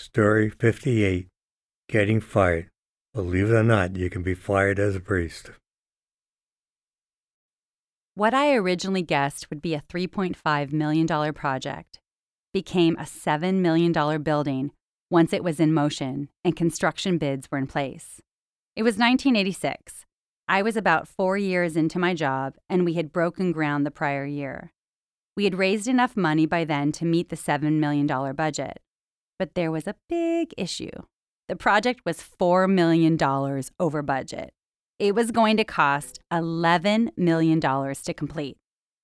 Story 58, Getting Fired. Believe it or not, you can be fired as a priest. What I originally guessed would be a $3.5 million project became a $7 million building once it was in motion and construction bids were in place. It was 1986. I was about 4 years into my job, and we had broken ground the prior year. We had raised enough money by then to meet the $7 million budget. But there was a big issue. The project was $4 million over budget. It was going to cost $11 million to complete.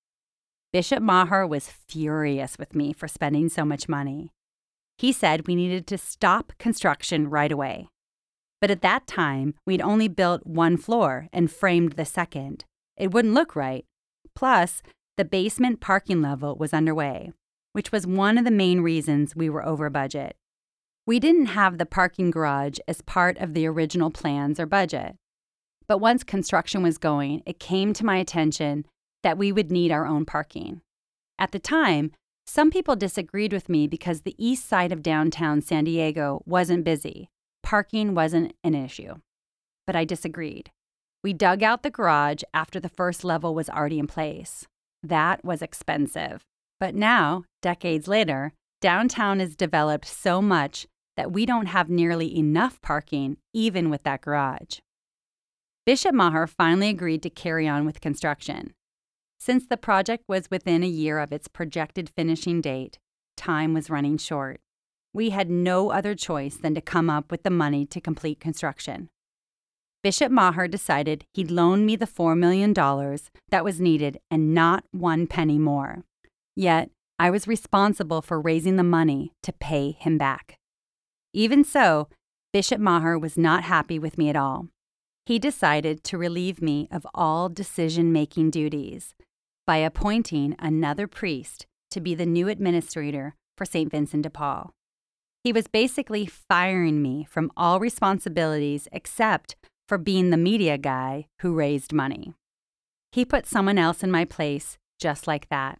Bishop Maher was furious with me for spending so much money. He said we needed to stop construction right away. But at that time, we'd only built one floor and framed the second. It wouldn't look right. Plus, the basement parking level was underway, which was one of the main reasons we were over budget. We didn't have the parking garage as part of the original plans or budget. But once construction was going, it came to my attention that we would need our own parking. At the time, some people disagreed with me because the east side of downtown San Diego wasn't busy. Parking wasn't an issue. But I disagreed. We dug out the garage after the first level was already in place. That was expensive. But now, decades later, downtown is developed so much that we don't have nearly enough parking, even with that garage. Bishop Maher finally agreed to carry on with construction. Since the project was within a year of its projected finishing date, time was running short. We had no other choice than to come up with the money to complete construction. Bishop Maher decided he'd loan me the $4 million that was needed and not one penny more. Yet, I was responsible for raising the money to pay him back. Even so, Bishop Maher was not happy with me at all. He decided to relieve me of all decision-making duties by appointing another priest to be the new administrator for St. Vincent de Paul. He was basically firing me from all responsibilities except for being the media guy who raised money. He put someone else in my place just like that.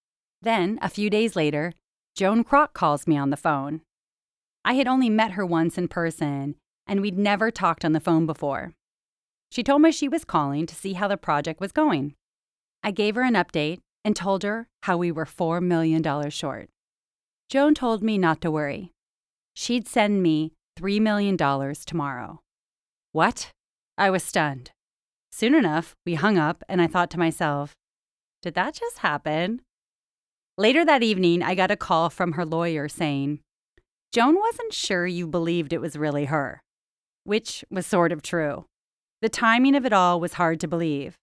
Then, a few days later, Joan Kroc calls me on the phone. I had only met her once in person, and we'd never talked on the phone before. She told me she was calling to see how the project was going. I gave her an update and told her how we were $4 million short. Joan told me not to worry. She'd send me $3 million tomorrow. What? I was stunned. Soon enough, we hung up, and I thought to myself, did that just happen? Later that evening, I got a call from her lawyer saying, Joan wasn't sure you believed it was really her, which was sort of true. The timing of it all was hard to believe.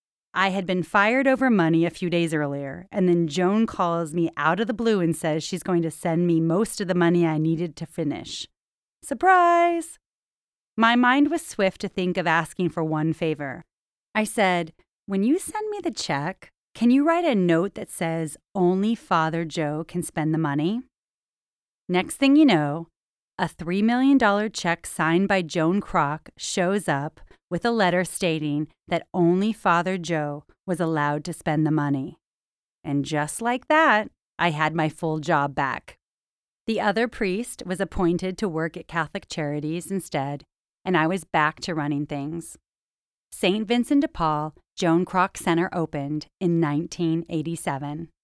I had been fired over money a few days earlier, and then Joan calls me out of the blue and says she's going to send me most of the money I needed to finish. Surprise! My mind was swift to think of asking for one favor. I said, when you send me the check, can you write a note that says only Father Joe can spend the money? Next thing you know, a $3 million check signed by Joan Kroc shows up with a letter stating that only Father Joe was allowed to spend the money. And just like that, I had my full job back. The other priest was appointed to work at Catholic Charities instead, and I was back to running things. St. Vincent de Paul Joan Kroc Center opened in 1987.